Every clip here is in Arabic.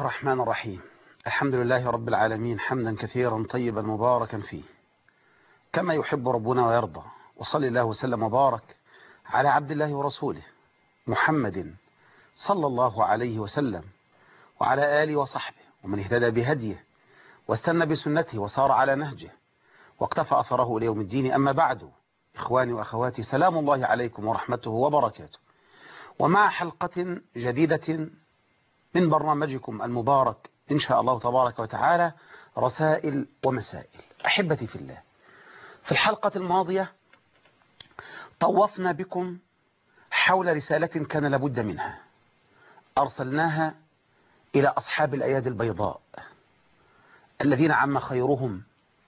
الرحمن الرحيم. الحمد لله رب العالمين، حمدا كثيرا طيبا مباركا فيه كما يحب ربنا ويرضى. وصل الله وسلم وبارك على عبد الله ورسوله محمد صلى الله عليه وسلم وعلى آله وصحبه ومن اهتدى بهديه واستنى بسنته وصار على نهجه واقتفى أثره ليوم الدين. أما بعد، إخواني وأخواتي، سلام الله عليكم ورحمته وبركاته، ومع حلقة جديدة من برنامجكم المبارك إن شاء الله تبارك وتعالى، رسائل ومسائل. أحبتي في الله، في الحلقة الماضية طوفنا بكم حول رسالة كان لابد منها، أرسلناها إلى أصحاب الأيادي البيضاء الذين عم خيرهم،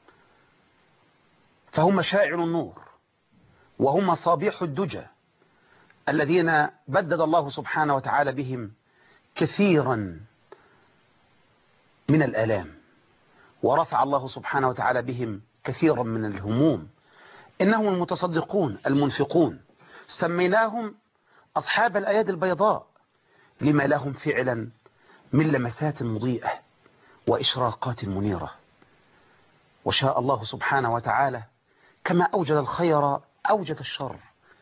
فهم مشاعل النور وهم مصابيح الدجى الذين بدد الله سبحانه وتعالى بهم كثيرا من الآلام، ورفع الله سبحانه وتعالى بهم كثيرا من الهموم. إنهم المتصدقون المنفقون، سميناهم أصحاب الأيادي البيضاء لما لهم فعلا من لمسات مضيئة وإشراقات منيرة. وشاء الله سبحانه وتعالى كما أوجد الخير أوجد الشر،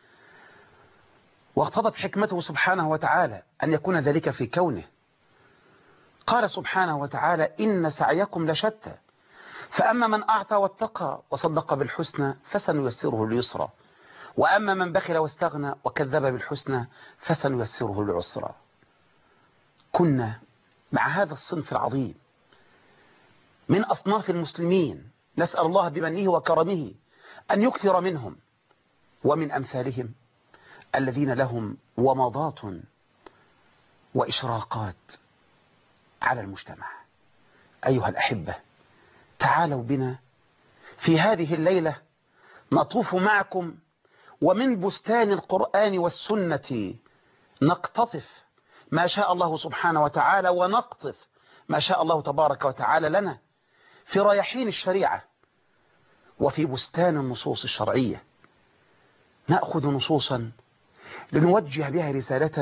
واقتضت حكمته سبحانه وتعالى أن يكون ذلك في كونه. قال سبحانه وتعالى: إن سعيكم لشتى، فأما من أعطى واتقى وصدق بالحسنى فسنيسره لليسرى، وأما من بخل واستغنى وكذب بالحسنى فسنيسره للعسرى. كنا مع هذا الصنف العظيم من أصناف المسلمين، نسأل الله بمنه وكرمه أن يكثر منهم ومن أمثالهم الذين لهم ومضات وإشراقات على المجتمع. أيها الأحبة، تعالوا بنا في هذه الليلة نطوف معكم ومن بستان القرآن والسنة نقتطف ما شاء الله سبحانه وتعالى، ونقطف ما شاء الله تبارك وتعالى لنا في رياحين الشريعة وفي بستان النصوص الشرعية. نأخذ نصوصا لنوجه بها رسالة،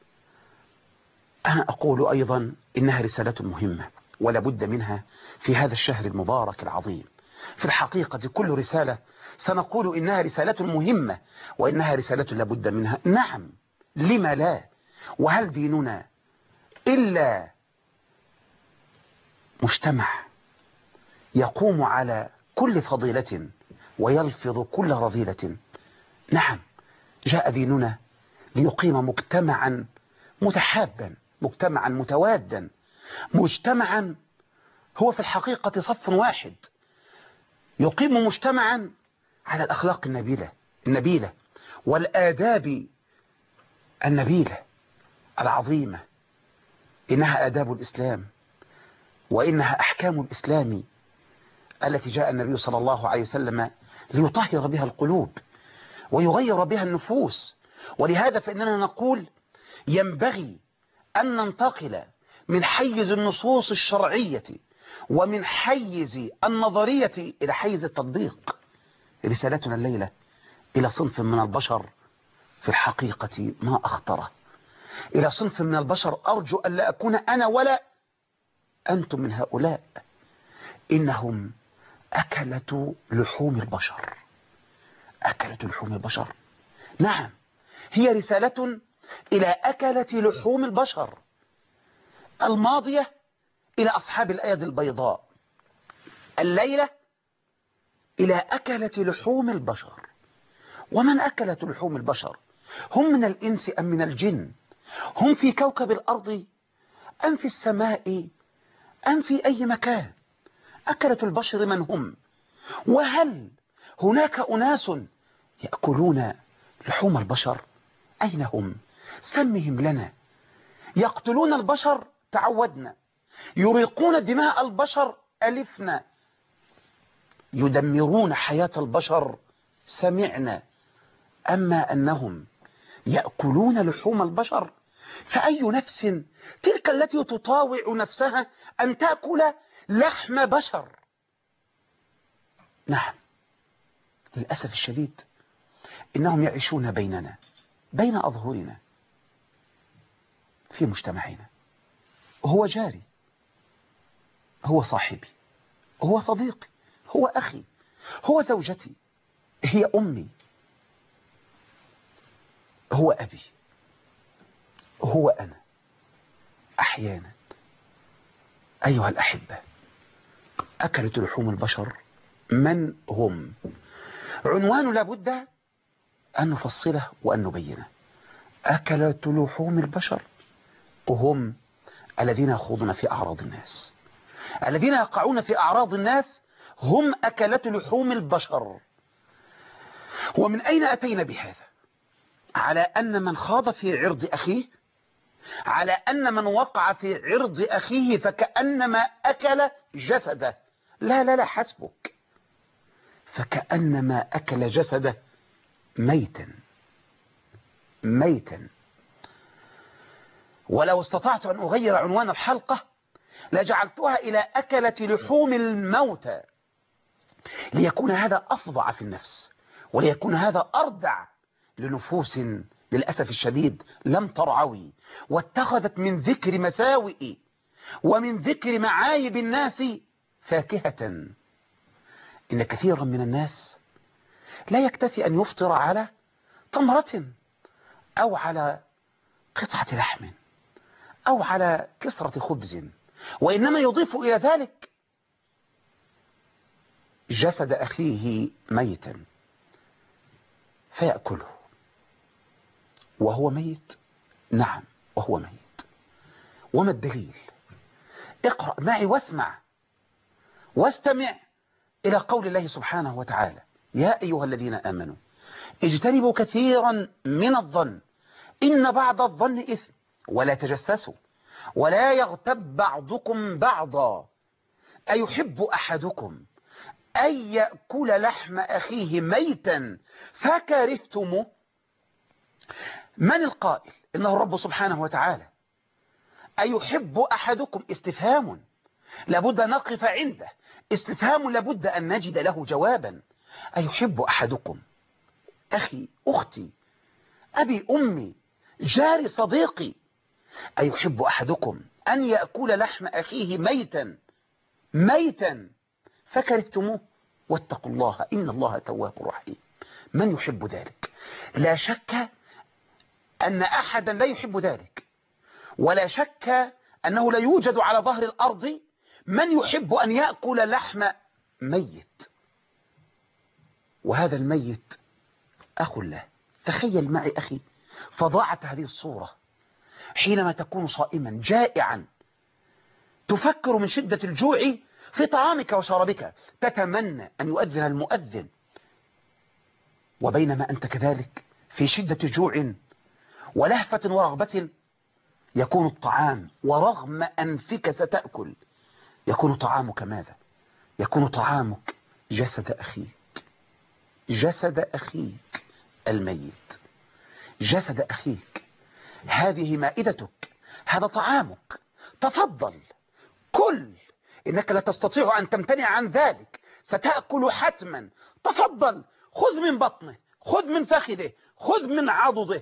أنا أقول أيضا إنها رسالة مهمة ولا بد منها في هذا الشهر المبارك العظيم. في الحقيقة كل رسالة سنقول إنها رسالة مهمة وإنها رسالة لا بد منها. نعم، لما لا؟ وهل ديننا إلا مجتمع يقوم على كل فضيلة ويلفظ كل رذيلة؟ نعم، جاء ديننا ليقيم مجتمعا متحابا، مجتمعا متوادا، مجتمعا هو في الحقيقة صف واحد، يقيم مجتمعا على الأخلاق النبيلة والآداب النبيلة العظيمة. إنها آداب الإسلام وإنها أحكام الإسلام التي جاء النبي صلى الله عليه وسلم ليطهر بها القلوب ويغير بها النفوس. ولهذا فإننا نقول ينبغي أن ننتقل من حيز النصوص الشرعية ومن حيز النظرية إلى حيز التطبيق. رسالتنا الليلة إلى صنف من البشر في الحقيقة ما أخطره، إلى صنف من البشر أرجو أن لا أكون أنا ولا أنتم من هؤلاء. إنهم أكلة لحوم البشر، أكلة لحوم البشر. نعم، هي رسالة إلى أكلة لحوم البشر الماضية إلى أصحاب الأيدي البيضاء، الليلة إلى أكلة لحوم البشر. ومن أكلة لحوم البشر؟ هم من الإنس أم من الجن؟ هم في كوكب الأرض أم في السماء أم في أي مكان؟ أكلة البشر من هم؟ وهل هناك أناس يأكلون لحوم البشر؟ أين هم؟ سمهم لنا. يقتلون البشر تعودنا، يريقون دماء البشر ألفنا، يدمرون حياة البشر سمعنا. أما أنهم يأكلون لحوم البشر، فأي نفس تلك التي تطاوع نفسها أن تأكل لحم بشر؟ نعم، للأسف الشديد إنهم يعيشون بيننا، بين أظهرنا، في مجتمعنا، وهو جاري هو صاحبي، هو صديقي، هو أخي، هو زوجتي، هي أمي، هو أبي، هو أنا. أحيانا أيها الأحبة أكلة لحوم البشر من هم؟ عنوان لابد أن نفصله وأن نبينه. أكلة لحوم البشر هم الذين يخوضون في أعراض الناس، الذين يقعون في أعراض الناس، هم أكلة لحوم البشر. ومن أين أتينا بهذا؟ على أن من خاض في عرض أخيه، على أن من وقع في عرض أخيه فكأنما أكل جسده. لا لا لا، حسبك، فكأنما أكل جسده ميتا ميتا. ولو استطعت أن أغير عنوان الحلقة لجعلتها إلى أكلة لحوم الموتى، ليكون هذا أفظع في النفس، وليكون هذا أردع لنفوس للأسف الشديد لم ترعوي، واتخذت من ذكر مساوئ ومن ذكر معايب الناس فاكهة. إن كثيرا من الناس لا يكتفي أن يفطر على تمرة أو على قطعة لحم أو على كسرة خبز، وإنما يضيف إلى ذلك جسد أخيه ميتا فيأكله وهو ميت. نعم وهو ميت. وما الدليل؟ اقرأ معي واسمع واستمع إلى قول الله سبحانه وتعالى: يا أيها الذين آمنوا اجتنبوا كثيرا من الظن إن بعض الظن إثم ولا تجسسوا ولا يغتب بعضكم بعضا أيحب أحدكم أن يأكل لحم أخيه ميتا فكرهتموه. من القائل؟ إنه الرب سبحانه وتعالى. أيحب أحدكم استفهام لابد أن نقف عنده، استفهام لابد أن نجد له جوابا. أيحب أحدكم، أخي، أختي، أبي، أمي، جاري، صديقي، أيحب أحدكم أن يأكل لحم أخيه ميتا ميتا فكرهتموه واتقوا الله إن الله تواب رحيم. من يحب ذلك؟ لا شك أن أحدا لا يحب ذلك، ولا شك أنه لا يوجد على ظهر الأرض من يحب أن يأكل لحم ميت، وهذا الميت أخ له. تخيل معي أخي فضاعة هذه الصورة حينما تكون صائما جائعا، تفكر من شدة الجوع في طعامك وشرابك، تتمنى أن يؤذن المؤذن، وبينما أنت كذلك في شدة جوع ولهفة ورغبة يكون الطعام، ورغم أنفك ستأكل، يكون طعامك ماذا؟ يكون طعامك جسد أخيك، جسد أخيك الميت، جسد أخيك. هذه مائدتك، هذا طعامك، تفضل كل، إنك لا تستطيع أن تمتنع عن ذلك، ستأكل حتما. تفضل، خذ من بطنه، خذ من فخذه، خذ من عضده.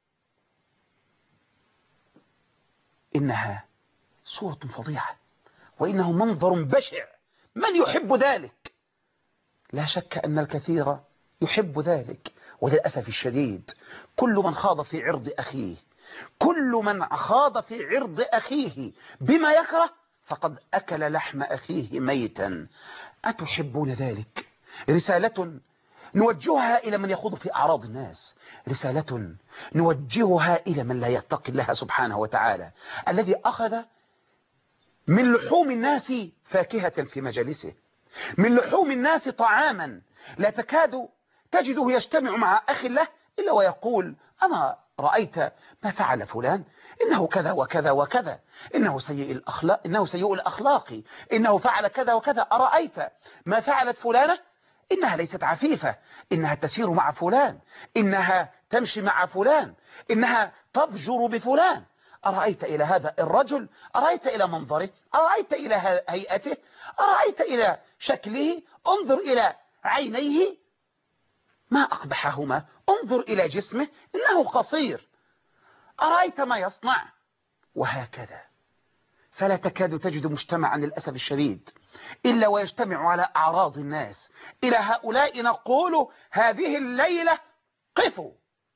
إنها صورة فظيعة، وإنه منظر بشع. من يحب ذلك؟ لا شك أن الكثير يحب ذلك، وللأسف الشديد كل من خاض في عرض أخيه، كل من خاض في عرض أخيه بما يكره فقد أكل لحم أخيه ميتا. أتحبون ذلك؟ رسالة نوجهها إلى من يخوض في أعراض الناس، رسالة نوجهها إلى من لا يتقي الله سبحانه وتعالى، الذي أخذ من لحوم الناس فاكهة في مجالسه، من لحوم الناس طعاما لا تكاد تجده يجتمع مع أخ له إلا ويقول: أنا رأيت ما فعل فلان، إنه كذا وكذا وكذا، إنه سيء الأخلاق، إنه سيء الأخلاق، إنه فعل كذا وكذا، أرأيت ما فعلت فلانة، إنها ليست عفيفة، إنها تسير مع فلان، إنها تمشي مع فلان، إنها تضجر بفلان. أرأيت إلى هذا الرجل، أرأيت إلى منظره، أرأيت إلى هيئته، أرأيت إلى شكله، انظر إلى عينيه ما أقبحهما، انظر إلى جسمه إنه قصير، أرأيت ما يصنع. وهكذا فلا تكاد تجد مجتمعا للأسف الشديد إلا ويجتمع على أعراض الناس. إلى هؤلاء نقول هذه الليلة قفوا،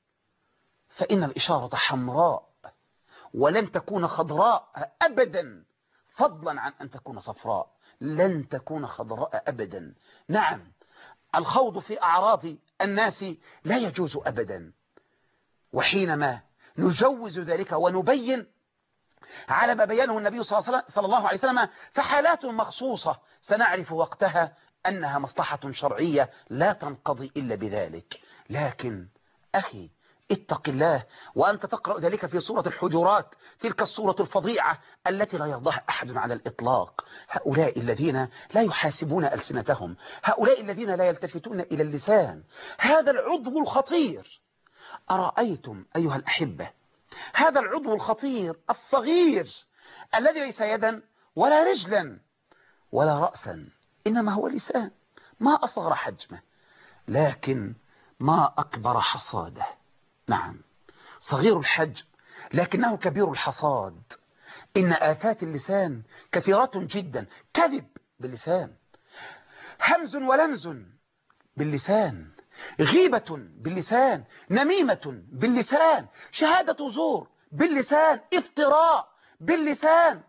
فإن الإشارة حمراء ولن تكون خضراء أبدا، فضلا عن أن تكون صفراء، لن تكون خضراء أبدا. نعم، الخوض في أعراض الناس لا يجوز أبدا، وحينما نجوز ذلك ونبين على ما بيانه النبي صلى الله عليه وسلم فحالات مخصوصة سنعرف وقتها أنها مصلحة شرعية لا تنقضي إلا بذلك. لكن أخي اتق الله، وأنت تقرأ ذلك في سورة الحجرات، تلك السورة الفظيعة التي لا يرضاها أحد على الإطلاق. هؤلاء الذين لا يحاسبون ألسنتهم، هؤلاء الذين لا يلتفتون إلى اللسان، هذا العضو الخطير. أرأيتم أيها الأحبة هذا العضو الخطير الصغير الذي ليس يدا ولا رجلا ولا رأسا، إنما هو لسان، ما أصغر حجمه لكن ما أكبر حصاده. نعم، صغير الحجم لكنه كبير الحصاد. إن آفات اللسان كثيرة جدا، كذب باللسان، همز ولمز باللسان، غيبة باللسان، نميمة باللسان، شهادة زور باللسان، افتراء باللسان.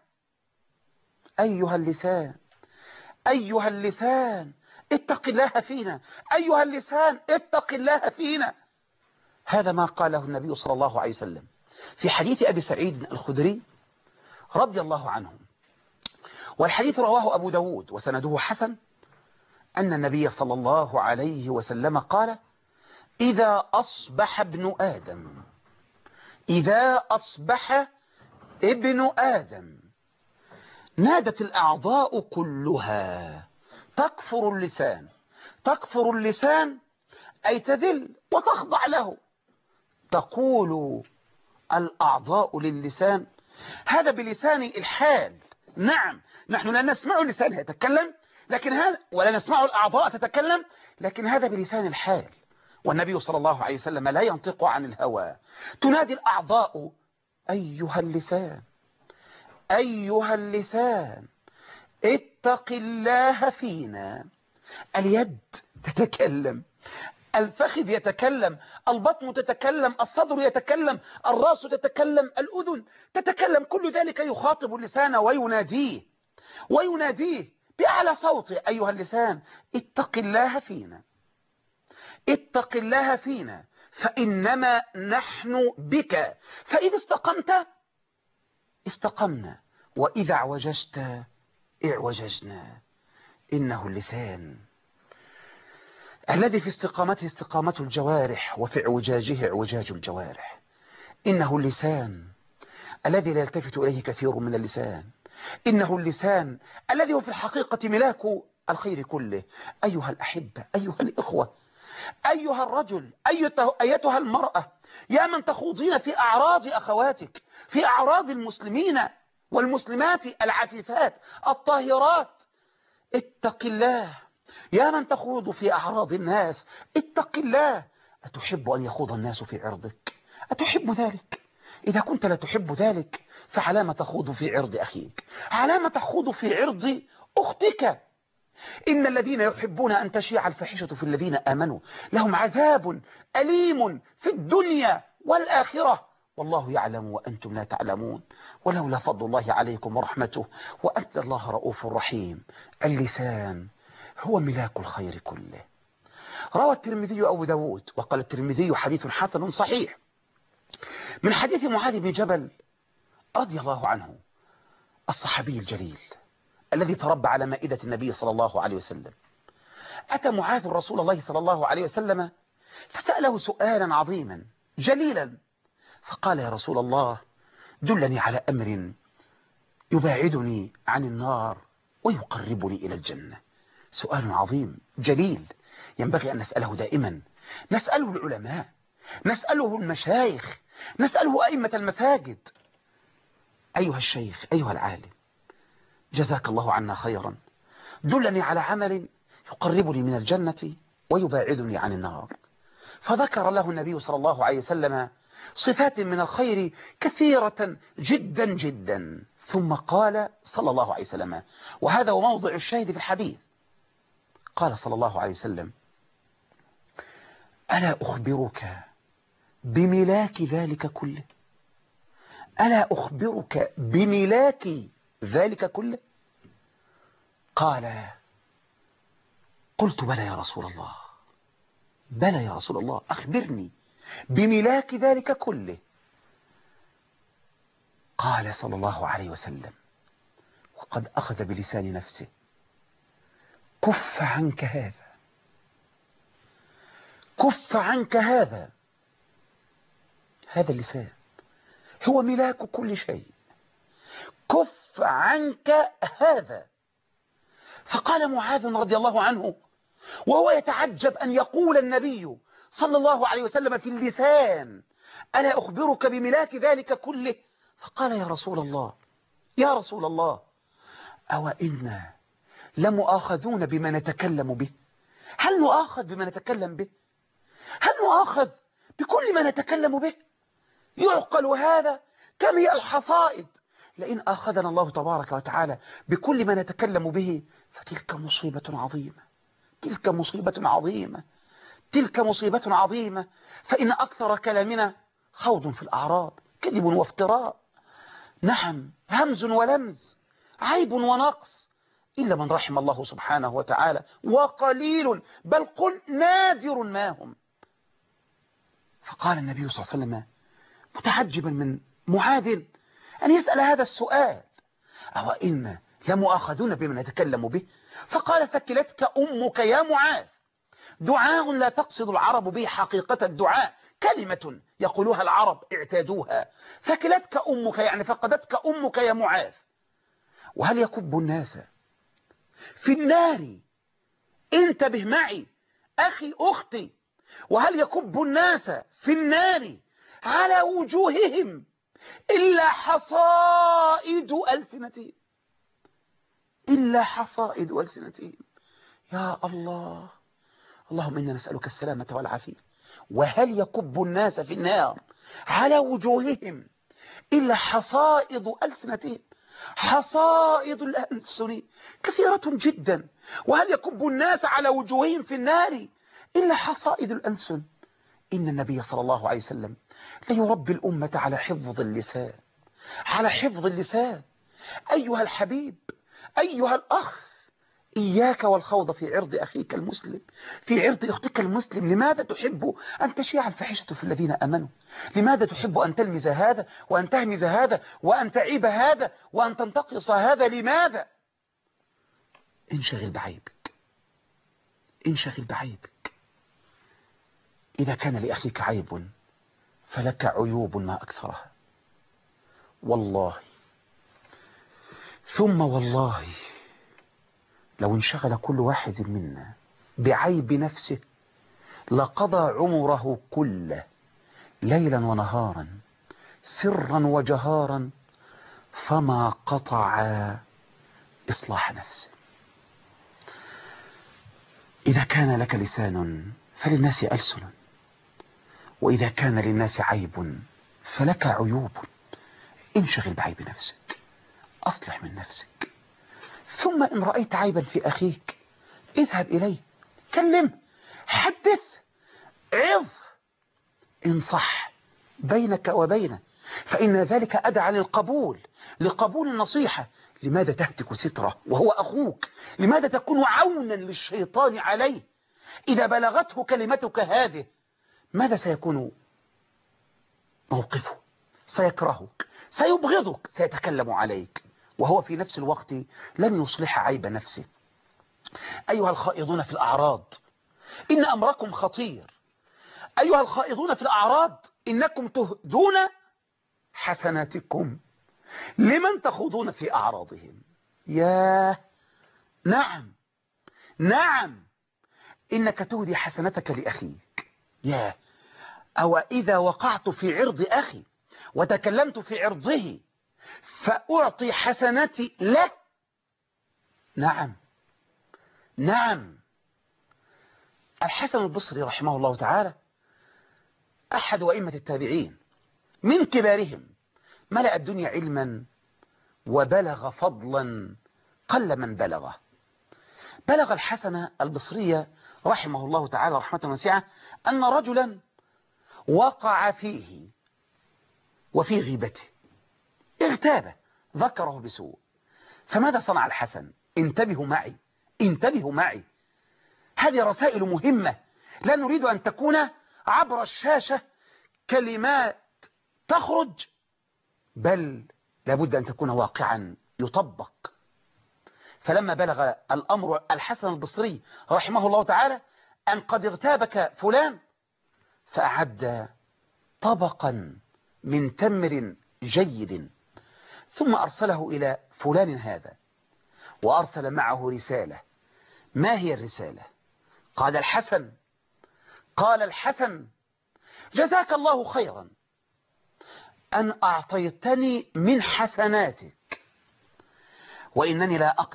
أيها اللسان، أيها اللسان اتق الله فينا، أيها اللسان اتق الله فينا. هذا ما قاله النبي صلى الله عليه وسلم في حديث أبي سعيد الخدري رضي الله عنه، والحديث رواه أبو داود وسنده حسن، أن النبي صلى الله عليه وسلم قال: إذا أصبح ابن آدم، إذا أصبح ابن آدم نادت الأعضاء كلها تكفر اللسان. تكفر اللسان أي تذل وتخضع له. تقول الأعضاء للسان، هذا بلسان الحال. نعم، نحن لا نسمع اللسان يتكلم، لكن هذا ولا نسمع الأعضاء تتكلم، لكن هذا بلسان الحال. والنبي صلى الله عليه وسلم لا ينطق عن الهوى. تنادي الأعضاء: أيها اللسان، أيها اللسان اتق الله فينا. اليد تتكلم، الفخذ يتكلم، البطن تتكلم، الصدر يتكلم، الرأس تتكلم، الأذن تتكلم، كل ذلك يخاطب اللسان ويناديه بأعلى صوت: أيها اللسان اتق الله فينا، اتق الله فينا، فإنما نحن بك، فإذا استقمت استقمنا، وإذا اعوججت اعوججنا. إنه اللسان الذي في استقامته استقامة الجوارح، وفي اعوجاجه اعوجاج الجوارح. إنه اللسان الذي لا يلتفت إليه كثير من اللسان. إنه اللسان الذي هو في الحقيقة ملاك الخير كله. أيها الأحبة، أيها الإخوة، أيها الرجل، أيتها المرأة، يا من تخوضين في أعراض أخواتك، في أعراض المسلمين والمسلمات العفيفات الطاهرات، اتق الله. يا من تخوض في أعراض الناس، اتق الله. أتحب أن يخوض الناس في عرضك؟ أتحب ذلك؟ إذا كنت لا تحب ذلك فعلام تخوض في عرض أخيك؟ علام تخوض في عرض أختك؟ إن الذين يحبون أن تشيع الفاحشة في الذين آمنوا لهم عذاب أليم في الدنيا والآخرة، والله يعلم وأنتم لا تعلمون، ولولا فضل الله عليكم ورحمته وأن الله رؤوف رحيم. اللسان هو ملاك الخير كله. روى الترمذي أبو داود وقال الترمذي حديث حسن صحيح من حديث معاذ بن جبل رضي الله عنه، الصحابي الجليل الذي تربى على مائدة النبي صلى الله عليه وسلم. أتى معاذ رسول الله صلى الله عليه وسلم فسأله سؤالا عظيما جليلا، فقال: يا رسول الله، دلني على أمر يباعدني عن النار ويقربني إلى الجنة. سؤال عظيم جليل ينبغي أن نسأله دائما. نسأله العلماء، نسأله المشايخ، نسأله أئمة المساجد. أيها الشيخ، أيها العالم، جزاك الله عنا خيرا، دلني على عمل يقربني من الجنة ويباعدني عن النار. فذكر له النبي صلى الله عليه وسلم صفات من الخير كثيرة جدا جدا، ثم قال صلى الله عليه وسلم، وهذا هو موضع الشاهد في الحديث، قال صلى الله عليه وسلم: ألا أخبرك بملاك ذلك كله؟ ألا أخبرك بملاك ذلك كله؟ قال: قلت بلى يا رسول الله، بلى يا رسول الله، أخبرني بملاك ذلك كله. قال صلى الله عليه وسلم، وقد أخذ بلسان نفسه: كف عنك هذا، كف عنك هذا. هذا اللسان هو ملاك كل شيء، كف عنك هذا. فقال معاذ رضي الله عنه وهو يتعجب أن يقول النبي صلى الله عليه وسلم في اللسان: ألا أخبرك بملاك ذلك كله؟ فقال: يا رسول الله، يا رسول الله، أو إنا لمؤاخذون بما نتكلم به؟ هل نؤاخذ بما نتكلم به؟ هل نؤاخذ بكل ما نتكلم به؟ يعقل هذا كم هي الحصائد. لئن آخذنا الله تبارك وتعالى بكل ما نتكلم به فتلك مصيبة عظيمة، تلك مصيبة عظيمة، تلك مصيبة عظيمة. فإن أكثر كلامنا خوض في الأعراض، كذب وافتراء، نعم، همز ولمز، عيب ونقص، إلا من رحم الله سبحانه وتعالى، وقليل بل قل نادر ما هم. فقال النبي صلى الله عليه وسلم متعجبا من معاذ أن يسأل هذا السؤال: أو إن لمؤاخذون بما نتكلم به؟ فقال: ثكلتك أمك يا معاذ. دعاء لا تقصد العرب به حقيقة الدعاء، كلمة يقولها العرب اعتادوها. ثكلتك أمك يعني فقدتك أمك يا معاذ. وهل يكب الناس في النار؟ انتبه معي أخي أختي، وهل يكب الناس في النار على وجوههم إلا حصائد ألسنتهم، إلا حصائد ألسنتهم. يا الله، اللهم إنا نسألك السلامة والعافية. وهل يكب الناس في النار على وجوههم إلا حصائد ألسنتهم؟ حصائد الألسن كثيرة جدا. وهل يكب الناس على وجوههم في النار إلا حصائد الألسن؟ إن النبي صلى الله عليه وسلم ليربي الأمة على حفظ اللسان، على حفظ اللسان. أيها الحبيب، أيها الأخ، إياك والخوض في عرض أخيك المسلم، في عرض أختك المسلم. لماذا تحب أن تشيع الفاحشة في الذين أمنوا؟ لماذا تحب أن تلمز هذا وأن تهمز هذا وأن تعيب هذا وأن تنتقص هذا؟ لماذا؟ انشغل بعيبك، انشغل بعيبك. إذا كان لأخيك عيب فلك عيوب ما أكثرها. والله ثم والله لو انشغل كل واحد منا بعيب نفسه لقضى عمره كله ليلا ونهارا سرا وجهارا فما قطع إصلاح نفسه. إذا كان لك لسان فللناس ألسن، وإذا كان للناس عيب فلك عيوب. انشغل بعيب نفسك، أصلح من نفسك. ثم إن رأيت عيبا في أخيك اذهب إليه، كلمه، حدث، عظ، انصح بينك وبينه، فإن ذلك أدعى للقبول، لقبول النصيحة. لماذا تهتك ستره وهو أخوك؟ لماذا تكون عونا للشيطان عليه؟ إذا بلغته كلمتك هذه ماذا سيكون موقفه؟ سيكرهك، سيبغضك، سيتكلم عليك، وهو في نفس الوقت لن يصلح عيب نفسه. أيها الخائضون في الأعراض إن أمركم خطير. أيها الخائضون في الأعراض إنكم تهدون حسناتكم لمن تخوضون في أعراضهم. ياه، نعم نعم، إنك تهدي حسنتك لأخيك. ياه، أو إذا وقعت في عرض أخي وتكلمت في عرضه فأعطي حسنتي له. نعم نعم. الحسن البصري رحمه الله تعالى أحد أئمة التابعين من كبارهم، ملأ الدنيا علما وبلغ فضلا قل من بلغه. بلغ الحسن البصري رحمه الله تعالى رحمة واسعة أن رجلا وقع فيه وفي غيبته، اغتاب، ذكره بسوء. فماذا صنع الحسن؟ انتبهوا معي، انتبهوا معي، هذه رسائل مهمة، لا نريد أن تكون عبر الشاشة كلمات تخرج، بل لابد أن تكون واقعا يطبق. فلما بلغ الأمر الحسن البصري رحمه الله تعالى أن قد اغتابك فلان، فأعد طبقا من تمر جيد، ثم أرسله إلى فلان هذا، وأرسل معه رسالة. ما هي الرسالة؟ قال الحسن جزاك الله خيرا أن أعطيتني من حسناتك، وإنني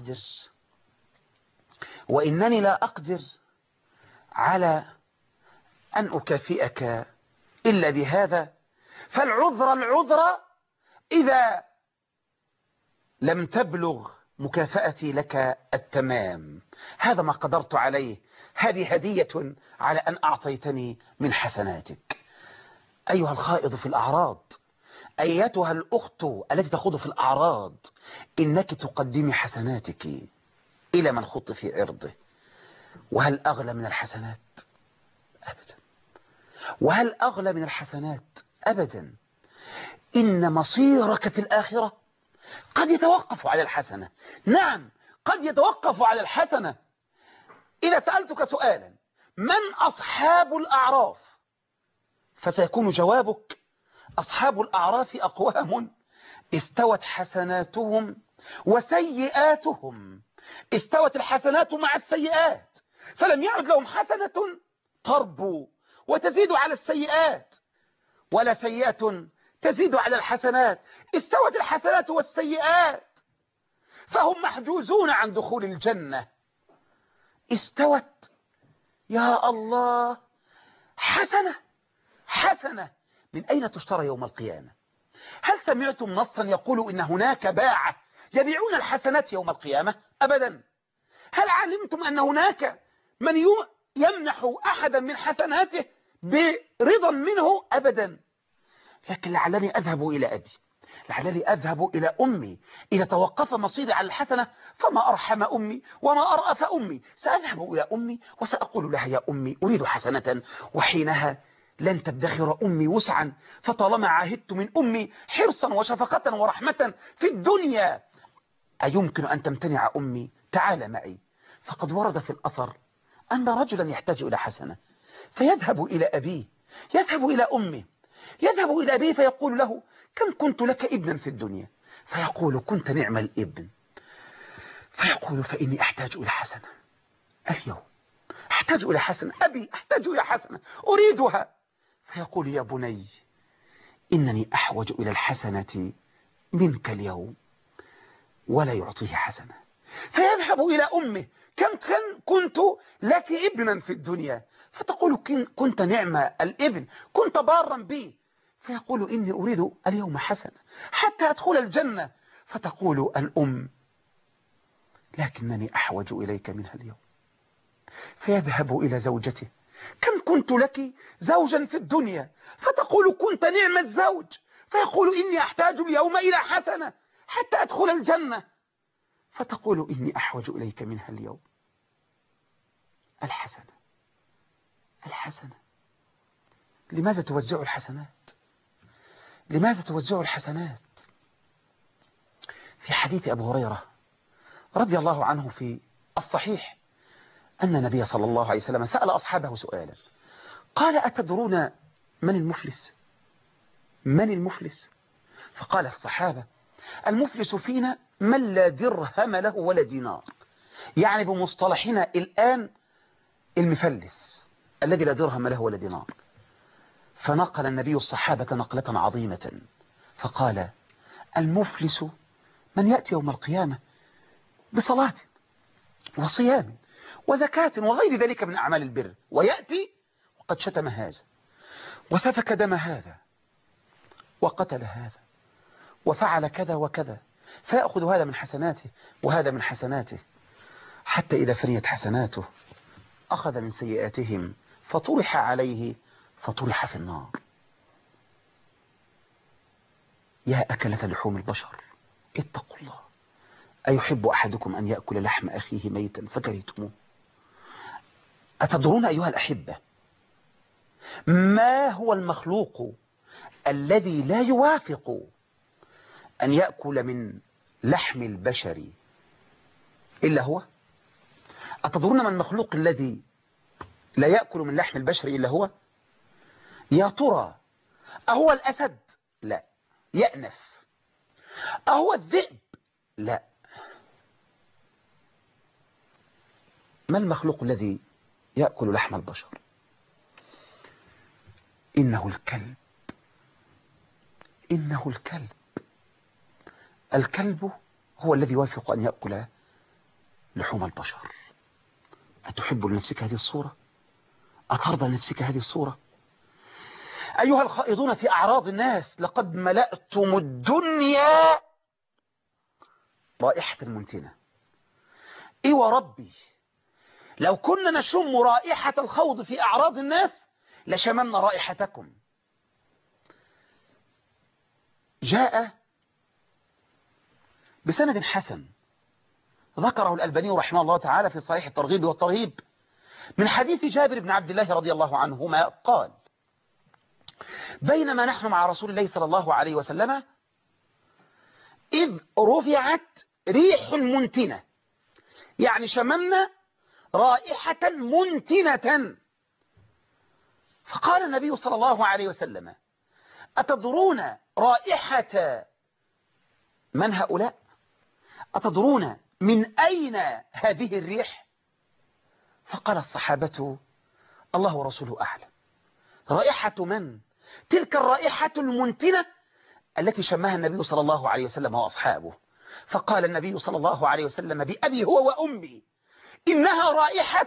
لا أقدر على أن أكافئك إلا بهذا، فالعذر إذا لم تبلغ مكافأتي لك التمام. هذا ما قدرت عليه، هذه هدية على أن أعطيتني من حسناتك. أيها الخائض في الأعراض، أيتها الأخت التي تخوض في الأعراض، إنك تقدمي حسناتك إلى من خض في عرضه. وهل أغلى من الحسنات؟ أبدا. وهل أغلى من الحسنات؟ أبدا. إن مصيرك في الآخرة قد يتوقف على الحسنة. نعم، قد يتوقف على الحسنة. إذا سألتك سؤالا: من أصحاب الأعراف؟ فسيكون جوابك: أصحاب الأعراف أقوام استوت حسناتهم وسيئاتهم، استوت الحسنات مع السيئات، فلم يعد لهم حسنة تربو وتزيد على السيئات، ولا سيئة تزيد على الحسنات، استوت الحسنات والسيئات، فهم محجوزون عن دخول الجنة. استوت، يا الله، حسنة من أين تشترى يوم القيامة؟ هل سمعتم نصا يقول إن هناك باعة يبيعون الحسنات يوم القيامة؟ أبدا. هل علمتم أن هناك من يمنح أحدا من حسناته برضا منه؟ أبدا. لكن لعلني أذهب إلى أبي، لعلني أذهب إلى أمي، إذا توقف مصيري على الحسنة فما أرحم أمي وما أرأف أمي. سأذهب إلى أمي وسأقول لها: يا أمي أريد حسنة، وحينها لن تدخر أمي وسعا، فطالما عاهدت من أمي حرصا وشفقة ورحمة في الدنيا، أيمكن أن تمتنع أمي؟ تعال معي. فقد ورد في الأثر أن رجلا يحتاج إلى حسنة، فيذهب إلى أبيه، يذهب إلى أمه، يذهب إلى أبيه فيقول له: كم كنت لك ابنا في الدنيا؟ فيقول: كنت نعم الابن. فيقول: فإني أحتاج إلى حسنة اليوم، أحتاج إلى حسنة، أبي أحتاج إلى حسنة أريدها. فيقول: يا بني، إنني أحوج إلى الحسنة منك اليوم، ولا يعطيه حسنة. فيذهب إلى أمه: كم كنت لك ابنا في الدنيا؟ فتقول: كنت نعم الابن، كنت بارا بي. فيقول: إني أريد اليوم حسنة حتى أدخل الجنة. فتقول الأم: لكنني أحوج إليك منها اليوم. فيذهب إلى زوجته: كم كنت لك زوجا في الدنيا؟ فتقول: كنت نعم الزوج. فيقول: إني أحتاج اليوم إلى حسنة حتى أدخل الجنة. فتقول: إني أحوج إليك منها اليوم. الحسنة. لماذا توزع الحسنات؟ لماذا توزع الحسنات؟ في حديث أبو هريرة رضي الله عنه في الصحيح أن النبي صلى الله عليه وسلم سأل أصحابه سؤالا، قال: أتدرون من المفلس؟ من المفلس؟ فقال الصحابة: المفلس فينا من لا درهم له ولا دينار. يعني بمصطلحنا الآن المفلس الذي لا درهم له ولا دينار. فنقل النبي الصحابة نقلة عظيمة فقال: المفلس من يأتي يوم القيامة بصلاة وصيام وزكاة وغير ذلك من أعمال البر، ويأتي وقد شتم هذا وسفك دم هذا وقتل هذا وفعل كذا وكذا، فيأخذ هذا من حسناته وهذا من حسناته، حتى إذا فنيت حسناته أخذ من سيئاتهم فطرح عليه فطرح في النار. يا أكلة لحوم البشر اتقوا الله، أيحب أحدكم أن يأكل لحم أخيه ميتا فكرهتموه؟ أتدرون أيها الأحبة ما هو المخلوق الذي لا يوافق أن يأكل من لحم البشر إلا هو؟ أتدرون من المخلوق الذي لا يأكل من لحم البشر إلا هو؟ يا ترى أهو الأسد؟ لا، يأنف. أهو الذئب؟ لا. ما المخلوق الذي يأكل لحم البشر؟ إنه الكلب. إنه الكلب. الكلب هو الذي يوافق أن يأكل لحوم البشر. أتحب لنفسك هذه الصورة؟ أترضى لنفسك هذه الصورة؟ أيها الخائضون في أعراض الناس، لقد ملأتم الدنيا رائحة منتنة. إيه وربي، لو كنا نشم رائحة الخوض في أعراض الناس لشممنا رائحتكم. جاء بسند حسن ذكره الألباني رحمه الله تعالى في صحيح الترغيب والترهيب من حديث جابر بن عبد الله رضي الله عنهما قال: بينما نحن مع رسول الله صلى الله عليه وسلم إذ رفعت ريح منتنة، يعني شممنا رائحة منتنة. فقال النبي صلى الله عليه وسلم: أتدرون رائحة من هؤلاء؟ أتدرون من أين هذه الريح؟ فقال الصحابة: الله ورسوله أعلم. رائحة من؟ تلك الرائحة المنتنة التي شمها النبي صلى الله عليه وسلم وأصحابه. فقال النبي صلى الله عليه وسلم بأبي هو وأمي: إنها رائحة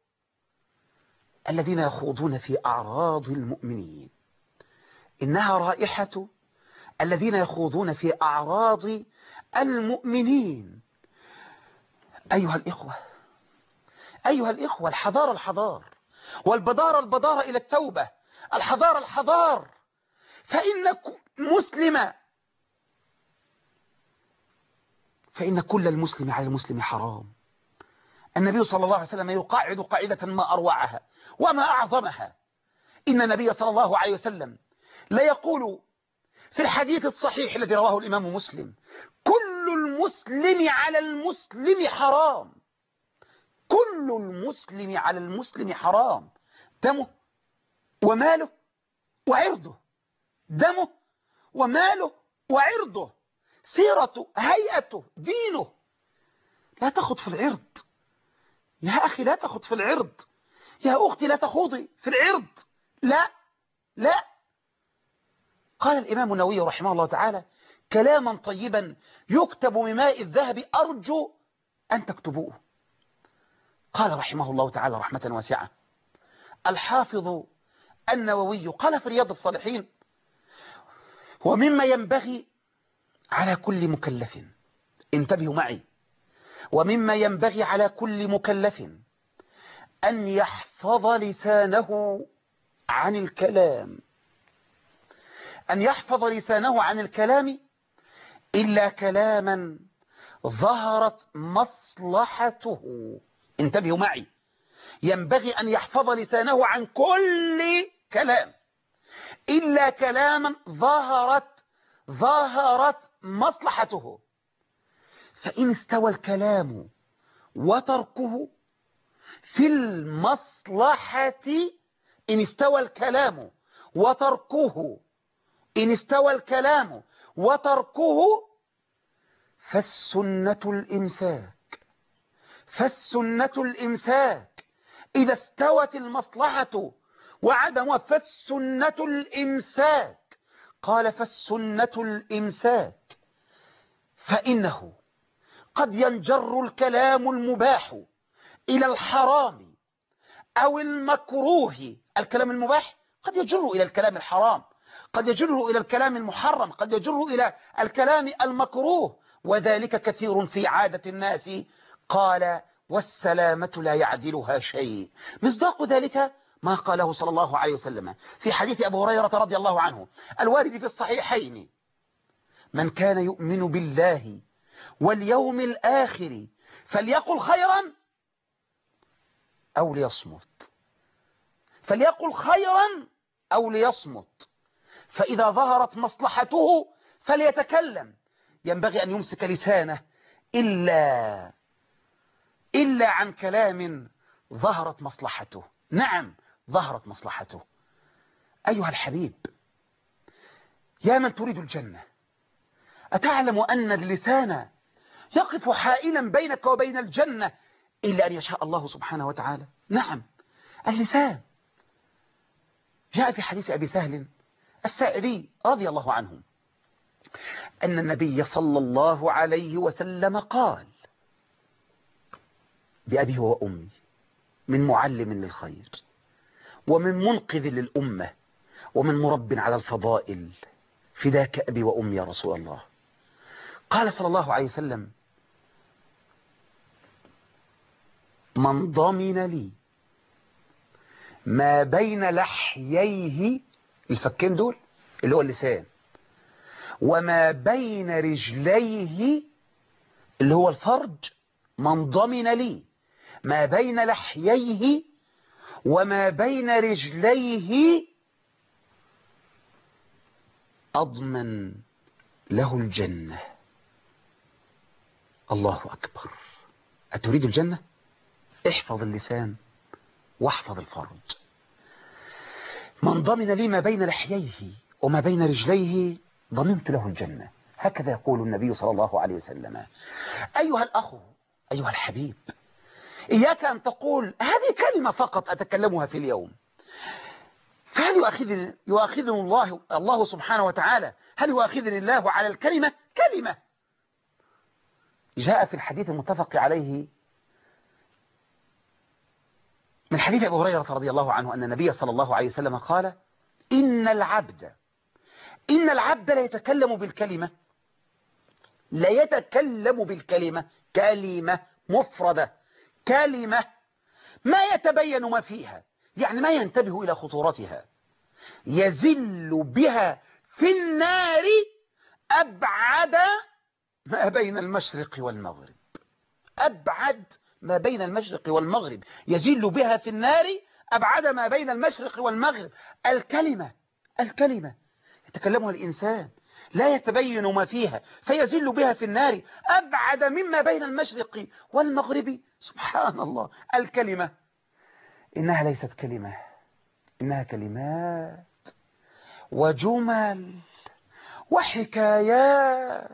الذين يخوضون في أعراض المؤمنين. إنها رائحة الذين يخوضون في أعراض المؤمنين. أيها الإخوة، أيها الإخوة، الحذار والبدار إلى التوبة. الحذار فإن كل المسلم على المسلم حرام. النبي صلى الله عليه وسلم يقاعد قاعدة ما أروعها وما أعظمها. إن النبي صلى الله عليه وسلم لا يقول في الحديث الصحيح الذي رواه الإمام مسلم: كل المسلم على المسلم حرام. كل المسلم على المسلم حرام، دمه وماله وعرضه. دمه وماله وعرضه، سيرته، هيئته، دينه. لا تخض في العرض يا أخي، لا تخض في العرض يا أختي، لا تخوضي في العرض. لا. قال الإمام النووي رحمه الله تعالى كلاما طيبا يكتب بماء الذهب، أرجو أن تكتبوه. قال رحمه الله تعالى رحمة واسعة الحافظ النووي قال في رياض الصالحين: ومما ينبغي على كل مكلف، انتبهوا معي، ومما ينبغي على كل مكلف أن يحفظ لسانه عن الكلام. أن يحفظ لسانه عن الكلام إلا كلاما ظهرت مصلحته. انتبهوا معي، ينبغي أن يحفظ لسانه عن كل كلام إلا كلاما ظهرت مصلحته. فإن استوى الكلام وتركه في المصلحة، إن استوى الكلام وتركه فالسنة الإمساك. إذا استوت المصلحة وعدمها فالسنة الإمساك. قال: فالسنة الإمساك، فإنه قد ينجر الكلام المباح إلى الحرام أو المكروه. الكلام المباح قد يجر إلى الكلام الحرام، قد يجر إلى الكلام المحرم، قد يجر إلى الكلام المكروه. وذلك كثير في عادة الناس. قال والسلامة لا يعدلها شيء. مصداق ذلك ما قاله صلى الله عليه وسلم في حديث أبو هريرة رضي الله عنه الوارد في الصحيحين: من كان يؤمن بالله واليوم الآخر فليقل خيرا أو ليصمت، فليقل خيرا أو ليصمت، فإذا ظهرت مصلحته فليتكلم. ينبغي أن يمسك لسانه إلا عن كلام ظهرت مصلحته. نعم، ظهرت مصلحته. أيها الحبيب، يا من تريد الجنة، أتعلم أن اللسان يقف حائلا بينك وبين الجنة إلا أن يشاء الله سبحانه وتعالى؟ نعم، اللسان. جاء في حديث أبي سهل السائري رضي الله عنه أن النبي صلى الله عليه وسلم قال: بأبي وأمي، من معلم للخير ومن منقذ للأمة ومن مرب على الفضائل، فداك أبي وأمي يا رسول الله. قال صلى الله عليه وسلم: من ضمن لي ما بين لحييه، الفكين دول اللي هو اللسان، وما بين رجليه اللي هو الفرج، من ضمن لي ما بين لحييه وما بين رجليه أضمن له الجنة. الله أكبر. أتريد الجنة؟ احفظ اللسان واحفظ الفرج. من ضمن لي ما بين لحييه وما بين رجليه ضمنت له الجنة. هكذا يقول النبي صلى الله عليه وسلم. أيها الأخ، أيها الحبيب، إياك أن تقول هذه كلمة فقط أتكلمها في اليوم. فهل يؤاخذني الله سبحانه وتعالى؟ هل يؤاخذني الله على الكلمة؟ كلمة. جاء في الحديث المتفق عليه من حديث أبي هريرة رضي الله عنه أن النبي صلى الله عليه وسلم قال: إن العبد لا يتكلم بالكلمة، لا يتكلم بالكلمة، كلمة مفردة، كلمة ما يتبين ما فيها، يعني ما ينتبه إلى خطورتها، يزل بها في النار أبعد ما بين المشرق والمغرب. أبعد ما بين المشرق والمغرب، يزل بها في النار أبعد ما بين المشرق والمغرب. الكلمة يتكلمها الإنسان لا يتبين ما فيها فيزل بها في النار أبعد مما بين المشرق والمغرب. سبحان الله. الكلمة إنها ليست كلمة، إنها كلمات وجمل وحكايات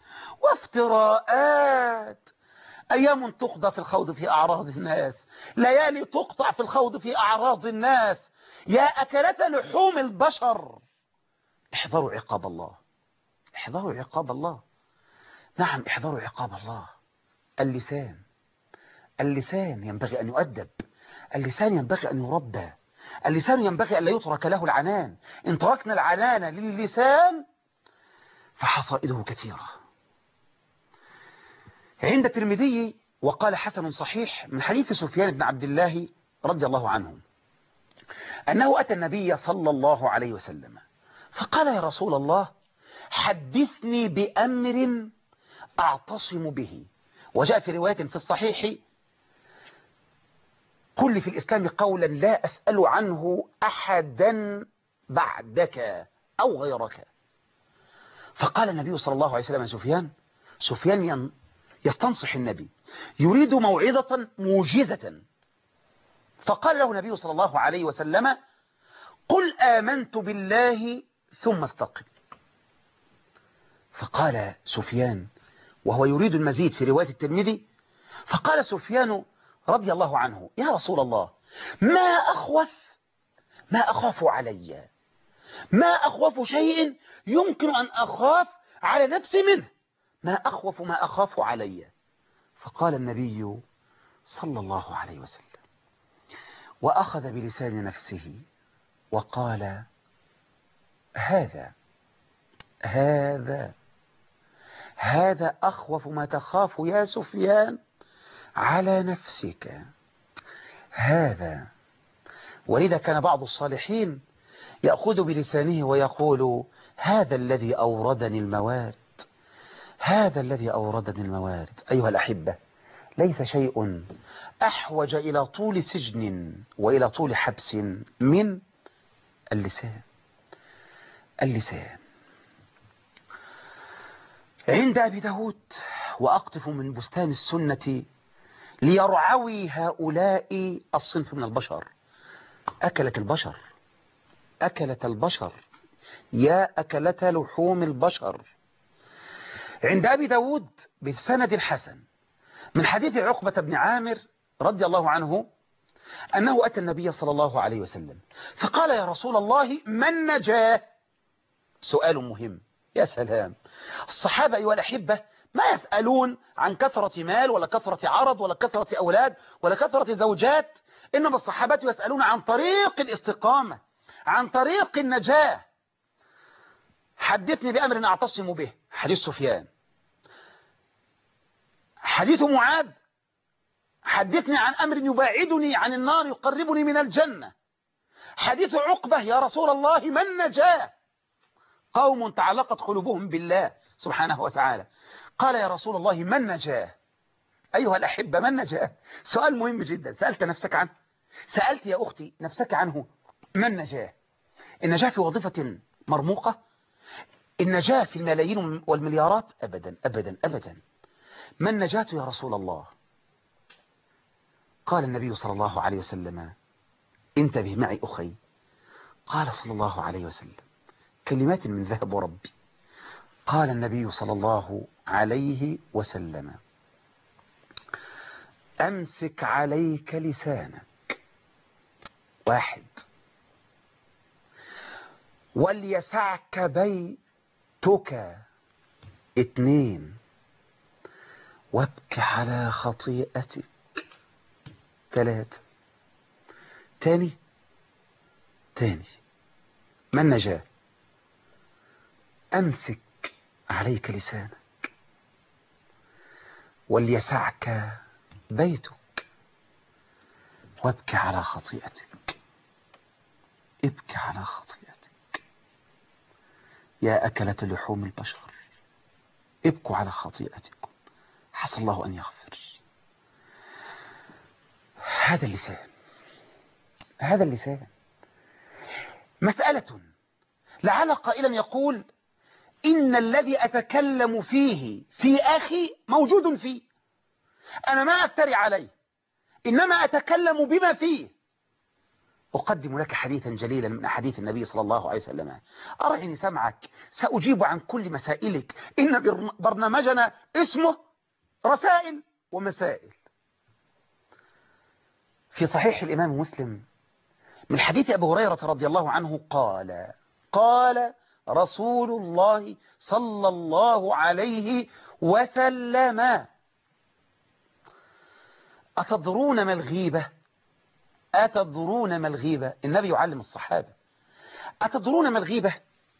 وافتراءات، أيام تقضى في الخوض في أعراض الناس، ليالي تقطع في الخوض في أعراض الناس. يا أكلة لحوم البشر، احذروا عقاب الله، احذروا عقاب الله. نعم، احذروا عقاب الله. اللسان ينبغي أن يؤدب، اللسان ينبغي أن يربى، اللسان ينبغي أن لا يترك له العنان. إن تركنا العنان للسان فحصائده كثيرة. عند الترمذي وقال حسن صحيح من حديث سفيان بن عبد الله رضي الله عنه أنه أتى النبي صلى الله عليه وسلم فقال: يا رسول الله، حدثني بأمر أعتصم به. وجاء في رواية في الصحيح: قل لي في الإسلام قولا لا أسأل عنه أحدا بعدك أو غيرك. فقال النبي صلى الله عليه وسلم: سفيان يستنصح النبي، يريد موعظة موجزة. فقال له النبي صلى الله عليه وسلم: قل آمنت بالله ثم استقم. فقال سفيان وهو يريد المزيد في رواية الترمذي، فقال سفيان رضي الله عنه: يا رسول الله، ما أخاف علي، ما أخوف شيء يمكن أن أخاف على نفسي منه، ما أخاف علي. فقال النبي صلى الله عليه وسلم وأخذ بلسان نفسه وقال: هذا هذا أخوف ما تخاف يا سفيان على نفسك. هذا. ولذا كان بعض الصالحين يأخذ بلسانه ويقول هذا الذي أوردني الموارد، هذا الذي أوردني الموارد. أيها الأحبة، ليس شيء أحوج إلى طول سجن وإلى طول حبس من اللسان. اللسان. عند أبي داود: وأقطف من بستان السنة ليرعوي هؤلاء الصنف من البشر. أكلت البشر، أكلت البشر، يا أكلت لحوم البشر. عند أبي داود بسند حسن من حديث عقبة بن عامر رضي الله عنه أنه أتى النبي صلى الله عليه وسلم فقال: يا رسول الله، من نجاه؟ سؤال مهم. يا سلام. الصحابة أيها الأحبة ما يسألون عن كثرة مال ولا كثرة عرض ولا كثرة أولاد ولا كثرة زوجات، إنما الصحابة يسألون عن طريق الاستقامة، عن طريق النجاة. حدثني بأمر أعتصم به، حديث سفيان. حديث معاذ: حدثني عن أمر يباعدني عن النار يقربني من الجنة. حديث عقبة: يا رسول الله، من نجاه؟ قوم تعلقت قلوبهم بالله سبحانه وتعالى. قال: يا رسول الله، من نجاه؟ أيها الأحبة، من نجاه؟ سؤال مهم جدا. سألت نفسك عنه؟ سألت يا أختي نفسك عنه؟ من نجاه؟ النجاة في وظيفة مرموقة؟ النجاة في الملايين والمليارات؟ أبدا أبدا أبدا. ما النجاة يا رسول الله؟ قال النبي صلى الله عليه وسلم: انتبه معي أخي. قال صلى الله عليه وسلم كلمات من ذهب وربي. قال النبي صلى الله عليه وسلم: أمسك عليك لسانك. 1. وليسعك بيتك. 2. وابك على خطيئتك. 3. تاني. ما النجاة؟ أمسك عليك لسانك، وليسعك بيتك، وابك على خطيئتك. ابك على خطيئتك يا أكلة لحوم البشر، ابكوا على خطيئتكم، حسى الله أن يغفر. هذا اللسان، هذا اللسان. مسألة لعل قائلا يقول: إن الذي أتكلم فيه في أخي موجود فيه، أنا ما أفتري عليه، إنما أتكلم بما فيه. أقدم لك حديثا جليلا من أحاديث النبي صلى الله عليه وسلم. أرعني سمعك، سأجيب عن كل مسائلك. إن برنامجنا اسمه رسائل ومسائل. في صحيح الإمام مسلم من حديث أبي هريرة رضي الله عنه قال رسول الله صلى الله عليه وسلم: أتدرون ما الغيبة؟ أتدرون ما الغيبة؟ النبي يعلم الصحابة. أتدرون ما الغيبة؟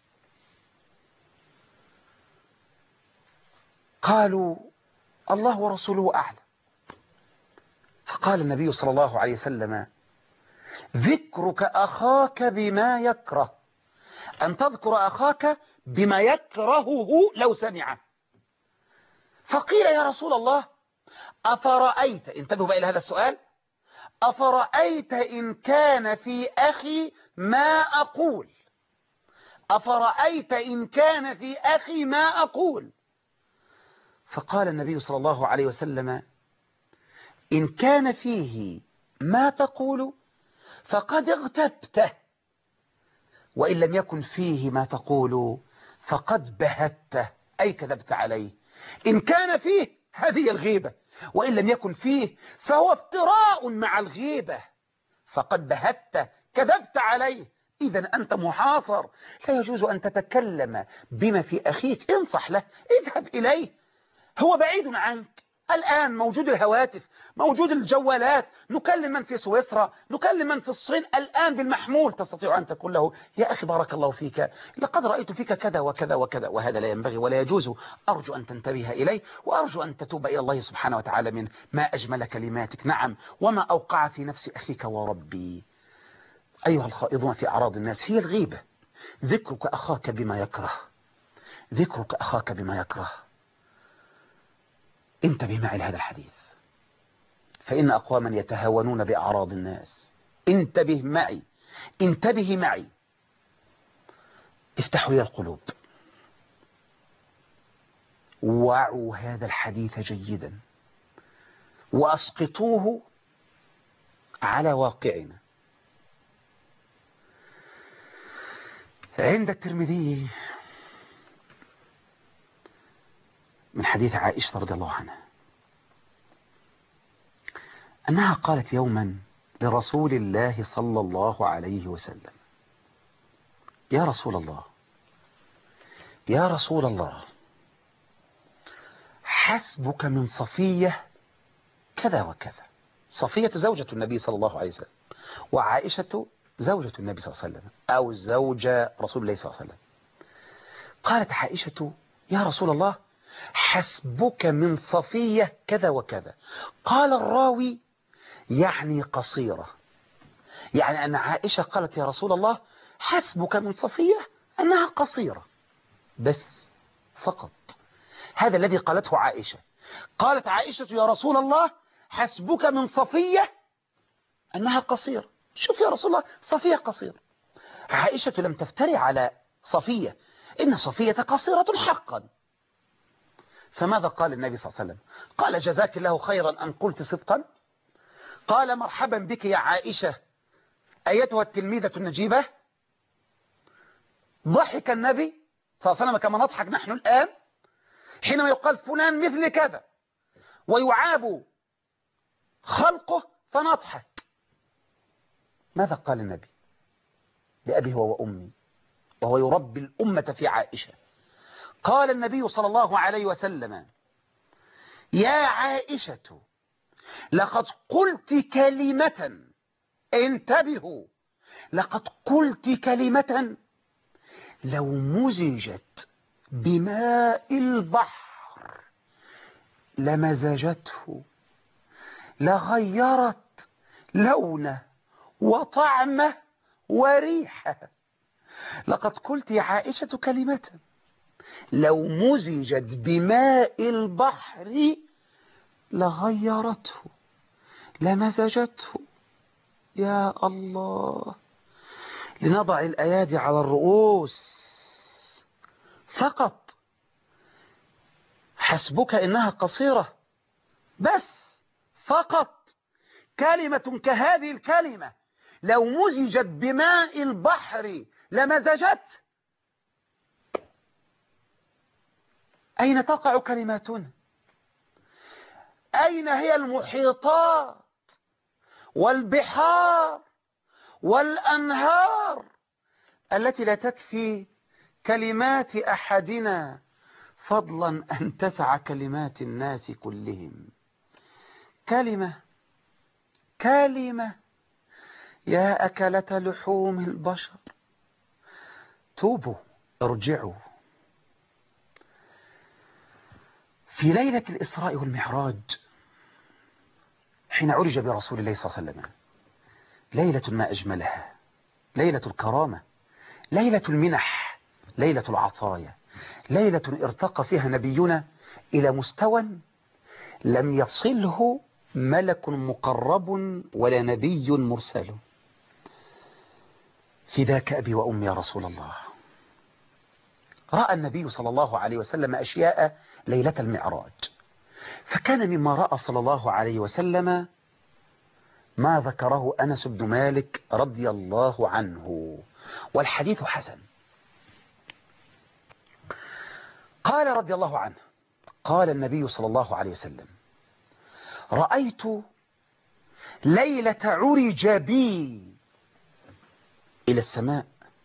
قالوا: الله ورسوله أعلم. فقال النبي صلى الله عليه وسلم: ذكرك أخاك بما يكره. أن تذكر أخاك بما يكرهه لو سمعه. فقيل: يا رسول الله، أفرأيت، انتبهوا بقى إلى هذا السؤال، أفرأيت إن كان في أخي ما أقول؟ أفرأيت إن كان في أخي ما أقول؟ فقال النبي صلى الله عليه وسلم: إن كان فيه ما تقول فقد اغتبته، وإن لم يكن فيه ما تقول فقد بهته، أي كذبت عليه. إن كان فيه هذه الغيبة، وإن لم يكن فيه فهو افتراء مع الغيبة، فقد بهته، كذبت عليه. إذا أنت محاصر، لا يجوز أن تتكلم بما في أخيك. انصح له، اذهب إليه، هو بعيد عنك، الآن موجود الهواتف، موجود الجوالات، نكلم من في سويسرا، نكلم من في الصين الآن بالمحمول، تستطيع أن تقول له يا أخي بارك الله فيك، لقد رأيت فيك كذا وكذا وكذا، وهذا لا ينبغي ولا يجوز. أرجو أن تنتبه إليه، وأرجو أن تتوب إلى الله سبحانه وتعالى منه. ما أجمل كلماتك، نعم، وما أوقع في نفس أخيك وربي. أيها الخائضون في أعراض الناس هي الغيبة، ذكرك أخاك بما يكره، ذكرك أخاك بما يكره. انتبه معي لهذا الحديث، فإن أقواما يتهاونون بأعراض الناس. انتبه معي، انتبه معي، افتحوا لي القلوب، وعوا هذا الحديث جيدا، وأسقطوه على واقعنا. عند الترمذي من حديث عائشة رضي الله عنها أنها قالت يوما لرسول الله صلى الله عليه وسلم: يا رسول الله، يا رسول الله، حسبك من صفية كذا وكذا. صفية زوجة النبي صلى الله عليه وسلم، وعائشة زوجة النبي صلى الله عليه وسلم، أو زوجة رسول الله صلى الله عليه وسلم. قالت عائشة: يا رسول الله، حسبك من صفية كذا وكذا. قال الراوي: يعني قصيرة، يعني أن عائشة قالت يا رسول الله حسبك من صفية أنها قصيرة بس، فقط. هذا الذي قالته عائشة. قالت عائشة: يا رسول الله، حسبك من صفية أنها قصيرة. شوف يا رسول الله، صفية قصيرة. عائشة لم تفتري على صفية، إن صفية قصيرة حقا. فماذا قال النبي صلى الله عليه وسلم؟ قال: جزاك الله خيرا أن قلت صدقا. قال: مرحبا بك يا عائشة أيتها التلميذة النجيبة. ضحك النبي صلى الله عليه وسلم كما نضحك نحن الآن حينما يقال فلان مثل كذا ويعاب خلقه فنضحك. ماذا قال النبي لأبي هو وأمي وهو يربي الأمة في عائشة؟ قال النبي صلى الله عليه وسلم: يا عائشة، لقد قلت كلمة، انتبهوا، لقد قلت كلمة لو مزجت بماء البحر لمزجته، لغيرت لونه وطعمه وريحه. لقد قلت يا عائشة كلمة لو مزجت بماء البحر لغيرته لمزجته. يا الله، لنضع الأيادي على الرؤوس فقط. حسبك إنها قصيرة بس، فقط. كلمة كهذه الكلمة لو مزجت بماء البحر لمزجت. أين تقع كلماتنا؟ أين هي المحيطات والبحار والأنهار التي لا تكفي كلمات أحدنا فضلا أن تسع كلمات الناس كلهم؟ كلمة يا أكلة لحوم البشر، توبوا، ارجعوا. في ليلة الإسراء والمعراج حين عرج برسول الله صلى الله عليه وسلم، ليلة ما أجملها، ليلة الكرامة، ليلة المنح، ليلة العطايا، ليلة ارتقى فيها نبينا إلى مستوى لم يصله ملك مقرب ولا نبي مرسل. فداك أبي وأمي يا رسول الله. رأى النبي صلى الله عليه وسلم أشياء ليلة المعراج، فكان مما رأى صلى الله عليه وسلم ما ذكره أنس بن مالك رضي الله عنه، والحديث حسن. قال رضي الله عنه: قال النبي صلى الله عليه وسلم: رأيت ليلة عرج بي إلى السماء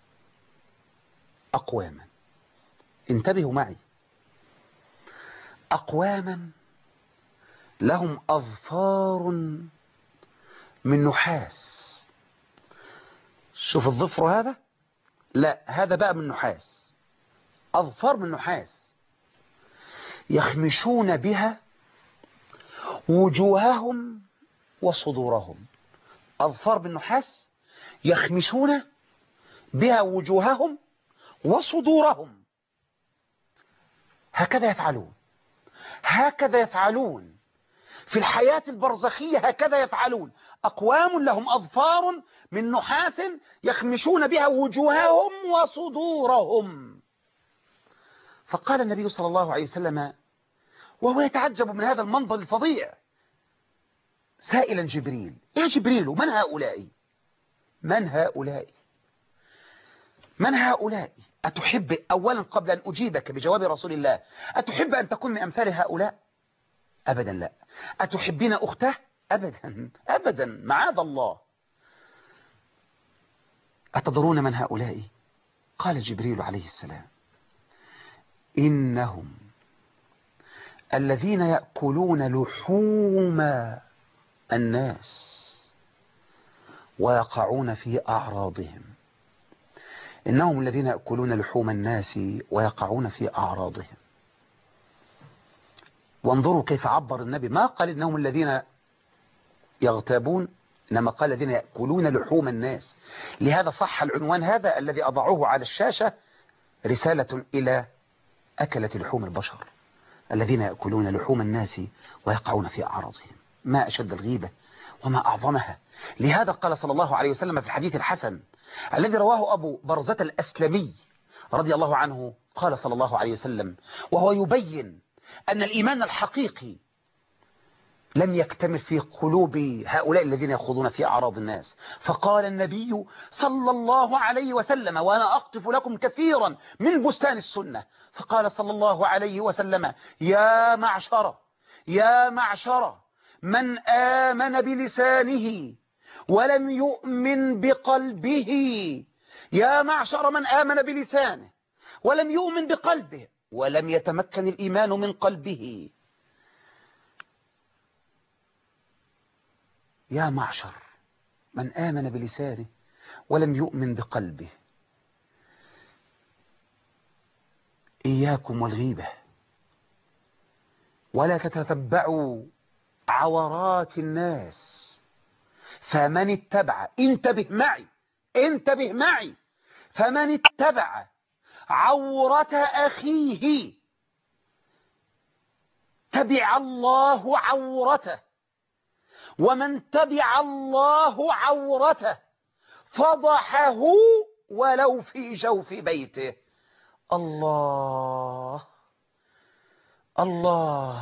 أقواما، انتبهوا معي، أقواما لهم أظفار من نحاس. شوف الظفر هذا، لا هذا بقى من نحاس، أظفار من نحاس يخمشون بها وجوههم وصدورهم. أظفار من نحاس يخمشون بها وجوههم وصدورهم. هكذا يفعلون، هكذا يفعلون في الحياة البرزخية، هكذا يفعلون. أقوام لهم أظفار من نحاس يخمشون بها وجوههم وصدورهم. فقال النبي صلى الله عليه وسلم وهو يتعجب من هذا المنظر الفظيع سائلا جبريل: يا جبريل، من هؤلاء؟ من هؤلاء؟ من هؤلاء؟ أتحب، أولا قبل أن أجيبك بجواب رسول الله، أتحب أن تكون من أمثال هؤلاء؟ أبدا لا. أتحبين أخته؟ أبدا أبدا، معاذ الله. أتدرون من هؤلاء؟ قال جبريل عليه السلام: إنهم الذين يأكلون لحوم الناس ويقعون في أعراضهم. إنهم الذين يأكلون لحوم الناس ويقعون في أعراضهم. وانظروا كيف عبر النبي، ما قال إنهم الذين يغتابون، إنما قال الذين يأكلون لحوم الناس. لهذا صح العنوان هذا الذي أضعوه على الشاشة: رسالة إلى أكلة لحوم البشر، الذين يأكلون لحوم الناس ويقعون في أعراضهم. ما أشد الغيبة وما أعظمها. لهذا قال صلى الله عليه وسلم في الحديث الحسن الذي رواه أبو برزة الأسلمي رضي الله عنه، قال صلى الله عليه وسلم وهو يبين أن الإيمان الحقيقي لم يكتمل في قلوب هؤلاء الذين يخوضون في أعراض الناس، فقال النبي صلى الله عليه وسلم، وأنا أقطف لكم كثيرا من بستان السنة، فقال صلى الله عليه وسلم: يا معشر من آمن بلسانه ولم يؤمن بقلبه. يا معشر من آمن بلسانه ولم يؤمن بقلبه ولم يتمكن الإيمان من قلبه. يا معشر من آمن بلسانه ولم يؤمن بقلبه. إياكم والغيبة، ولا تتتبعوا عورات الناس، فمن اتبع، انتبه معي، فمن اتبع عورة أخيه تبع الله عورته، ومن تبع الله عورته فضحه ولو في جوف بيته. الله الله.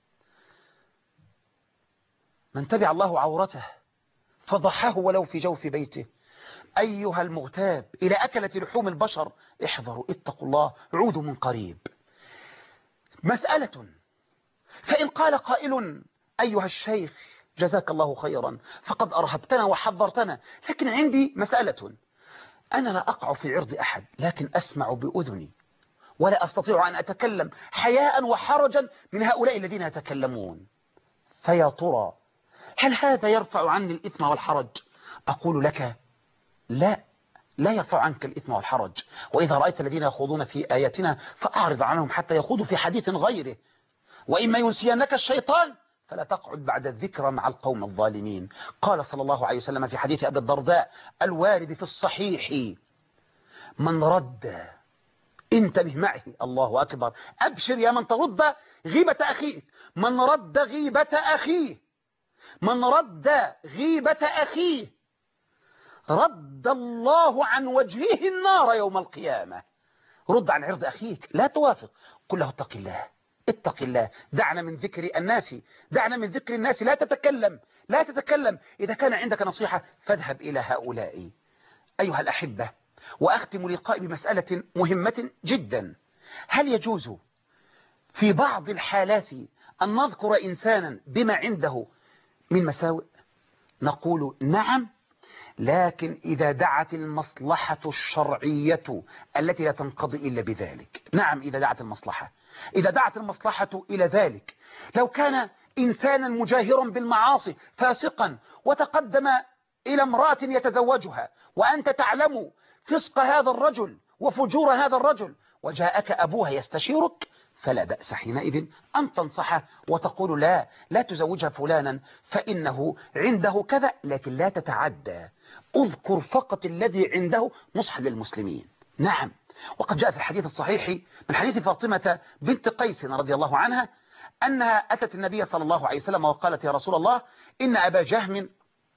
من تبع الله عورته فضحه ولو في جوف بيته. أيها المغتاب إلى أكلة لحوم البشر، احذروا، اتقوا الله، عودوا من قريب. مسألة، فإن قال قائل: أيها الشيخ جزاك الله خيرا، فقد أرهبتنا وحذرتنا، لكن عندي مسألة، أنا لا أقع في عرض أحد، لكن أسمع بأذني ولا أستطيع أن أتكلم حياء وحرجا من هؤلاء الذين يتكلمون، فيا ترى هل هذا يرفع عني الإثم والحرج؟ أقول لك: لا يرفع عنك الإثم والحرج. وإذا رأيت الذين يخوضون في آياتنا فأعرض عنهم حتى يخوضوا في حديث غيره، وإما ينسينك الشيطان فلا تقعد بعد الذكرى مع القوم الظالمين. قال صلى الله عليه وسلم في حديث أبي الدرداء الوارد في الصحيح: من رد، انتبه معي، الله أكبر، أبشر يا من ترد غيبة أخيه، من رد غيبة أخيه، من رد غيبة أخيه رد الله عن وجهه النار يوم القيامة. رد عن عرض أخيك، لا توافق، قل له: اتق الله، اتق الله، دعنا من ذكر الناس، دعنا من ذكر الناس، لا تتكلم. إذا كان عندك نصيحة فاذهب إلى هؤلاء. أيها الأحبة، وأختم لقائي بمسألة مهمة جدا: هل يجوز في بعض الحالات أن نذكر إنسانا بما عنده من مساوئ؟ نقول: نعم، لكن إذا دعت المصلحة الشرعية التي لا تنقضي إلا بذلك. نعم، إذا دعت المصلحة إلى ذلك. لو كان إنسانا مجاهرا بالمعاصي فاسقا وتقدم إلى امرأة يتزوجها وأنت تعلم فسق هذا الرجل وفجور هذا الرجل، وجاءك أبوها يستشيرك، فلا بأس حينئذ أن تنصحه وتقول لا تزوجها فلانا فإنه عنده كذا، لكن لا تتعدى، اذكر فقط الذي عنده نصح للمسلمين. نعم، وقد جاء في الحديث الصحيح من حديث فاطمة بنت قيس رضي الله عنها أنها أتت النبي صلى الله عليه وسلم وقالت: يا رسول الله، إن أبا جهم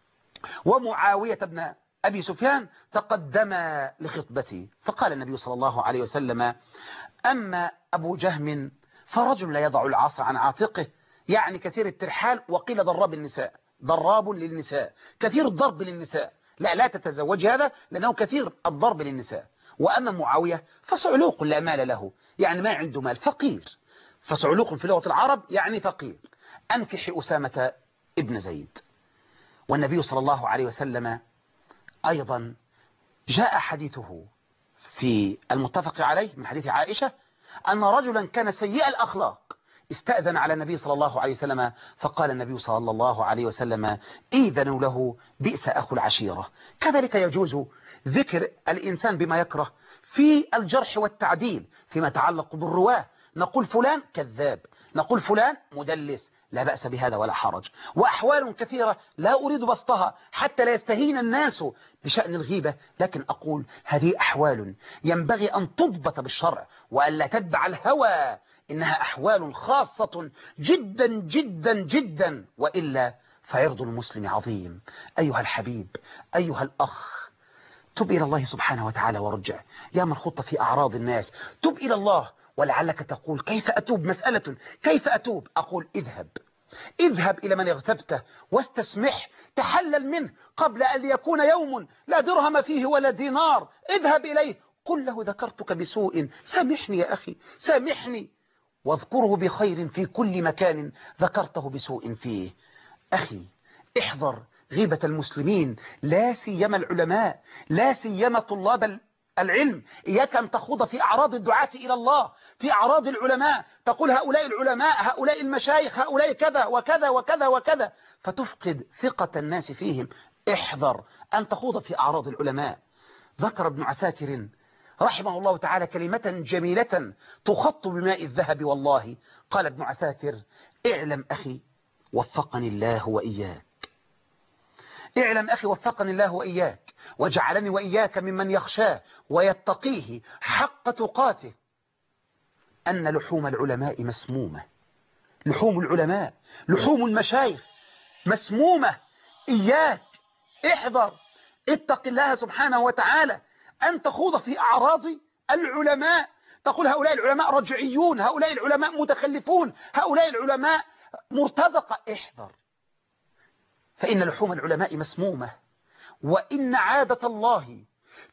ومعاوية بن أبي سفيان تقدما لخطبتي. فقال النبي صلى الله عليه وسلم: أما أبو جهم فرجل لا يضع العصا عن عاتقه، يعني كثير الترحال، وقيل ضراب للنساء، كثير الضرب للنساء، لا تتزوج هذا لأنه كثير الضرب للنساء. وأما معاوية فصعلوق لا مال له، يعني ما عنده مال، فقير. فصعلوق في لغة العرب يعني فقير. أنكح أسامة ابن زيد. والنبي صلى الله عليه وسلم أيضا جاء حديثه في المتفق عليه من حديث عائشة أن رجلا كان سيء الأخلاق استأذن على النبي صلى الله عليه وسلم، فقال النبي صلى الله عليه وسلم: إذنوا له، بئس أخو العشيرة. كذلك يجوز ذكر الإنسان بما يكره في الجرح والتعديل فيما يتعلق بالرواه، نقول فلان كذاب، نقول فلان مدلس، لا بأس بهذا ولا حرج. وأحوال كثيرة لا أريد بسطها حتى لا يستهين الناس بشأن الغيبة، لكن أقول هذه أحوال ينبغي أن تضبط بالشرع وألا تتبع الهوى، إنها أحوال خاصة جدا جدا جدا، وإلا فعرض المسلم عظيم. أيها الحبيب، أيها الأخ، تب إلى الله سبحانه وتعالى وارجع. يا من خضت في أعراض الناس، تب إلى الله. ولعلك تقول: كيف أتوب؟ مسألة كيف أتوب؟ أقول: اذهب إلى من اغتبته واستسمح، تحلل منه قبل أن يكون يوم لا درهم فيه ولا دينار. اذهب إليه، قل له: ذكرتك بسوء، سامحني يا أخي، سامحني، واذكره بخير في كل مكان ذكرته بسوء فيه. أخي، احذر غيبة المسلمين، لا سيما العلماء، لا سيما طلاب العلم. إياك أن تخوض في أعراض الدعاة إلى الله، في أعراض العلماء، تقول هؤلاء العلماء، هؤلاء المشايخ، هؤلاء كذا وكذا وكذا وكذا، فتفقد ثقة الناس فيهم. احذر أن تخوض في أعراض العلماء. ذكر ابن عساكر رحمه الله تعالى كلمة جميلة تخط بماء الذهب والله. قال ابن عساكر: اعلم أخي وفقني الله وإياك، اعلم أخي وفقني الله وإياك، وجعلني وإياك ممن يخشاه ويتقيه حق تقاته، أن لحوم العلماء مسمومة، لحوم العلماء، لحوم المشايخ مسمومة. إياك، احذر، اتق الله سبحانه وتعالى أن تخوض في أعراض العلماء، تقول هؤلاء العلماء رجعيون، هؤلاء العلماء متخلفون، هؤلاء العلماء مرتزقة. احذر، فإن لحوم العلماء مسمومة، وإن عادة الله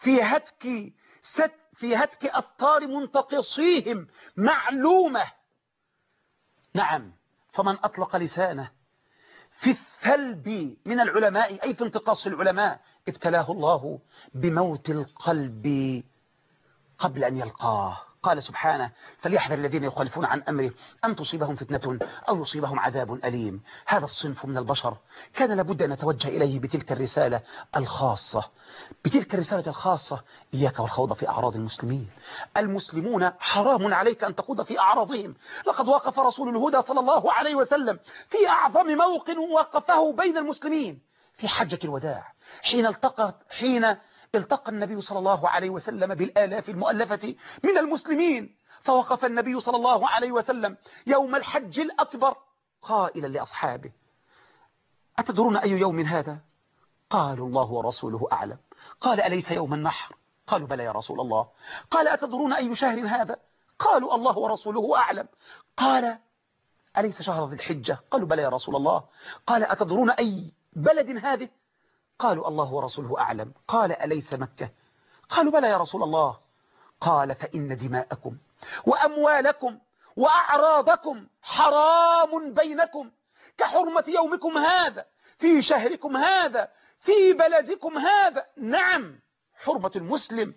في هتك أسطار منتقصيهم معلومة. نعم، فمن أطلق لسانه في الثلب من العلماء، أي في انتقاص العلماء، ابتلاه الله بموت القلب قبل أن يلقاه. قال سبحانه: فليحذر الذين يخالفون عن أمره أن تصيبهم فتنة أو يصيبهم عذاب أليم. هذا الصنف من البشر كان لابد أن نتوجه إليه بتلك الرسالة الخاصة، بتلك الرسالة الخاصة. إياك والخوض في أعراض المسلمين. المسلمون حرام عليك أن تخوض في أعراضهم. لقد وقف رسول الهدى صلى الله عليه وسلم في أعظم موقف وقفه بين المسلمين في حجة الوداع، حين التقى النبي صلى الله عليه وسلم بالآلاف المؤلفة من المسلمين. فوقف النبي صلى الله عليه وسلم يوم الحج الأكبر قائلا لأصحابه: أتدرون أي يوم هذا؟ قالوا: الله ورسوله أعلم. قال: أليس يوم النحر؟ قالوا: بلى يا رسول الله. قال: أتدرون أي شهر هذا؟ قالوا: الله ورسوله أعلم. قال: أليس شهر ذي الحجة؟ قالوا: بلى يا رسول الله. قال: أتدرون أي بلد هذه؟ قالوا: الله ورسوله أعلم. قال: أليس مكة؟ قالوا: بلى يا رسول الله. قال: فإن دماءكم وأموالكم وأعراضكم حرام بينكم كحرمة يومكم هذا في شهركم هذا في بلدكم هذا. نعم، حرمة المسلم.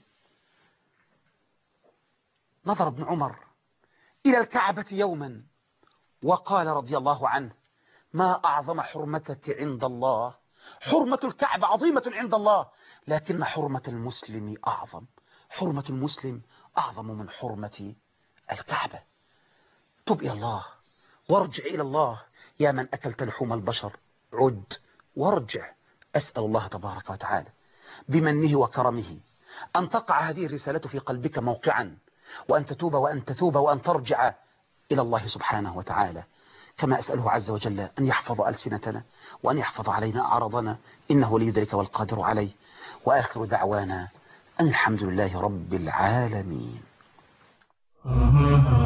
نظر ابن عمر إلى الكعبة يوما وقال رضي الله عنه: ما أعظم حرمتك عند الله. حرمة الكعبة عظيمة عند الله، لكن حرمة المسلم أعظم. حرمة المسلم أعظم من حرمة الكعبة. تب إلى الله وارجع إلى الله. يا من أكلت لحوم البشر، عد وارجع. أسأل الله تبارك وتعالى بمنه وكرمه أن تقع هذه الرسالة في قلبك موقعا، وأن تتوب وأن تثوب وأن ترجع إلى الله سبحانه وتعالى. كما أسأله عز وجل أن يحفظ ألسنتنا وأن يحفظ علينا أعراضنا، إنه ولي ذلك والقادر عليه. وآخر دعوانا أن الحمد لله رب العالمين.